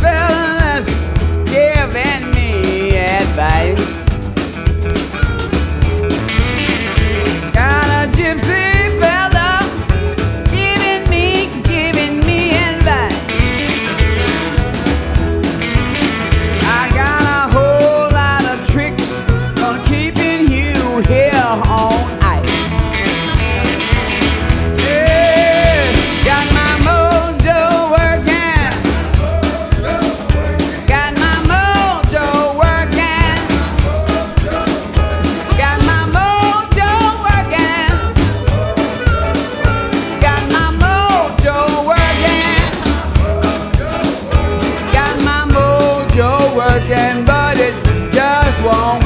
fellas giving me advice. Got a gypsy fella giving me advice. I got a whole lot of tricks on keeping you here on ice. Yeah, got my mojo working. Got my mojo working. Got my mojo working. Got my mojo working. Got my mojo working, but it just won't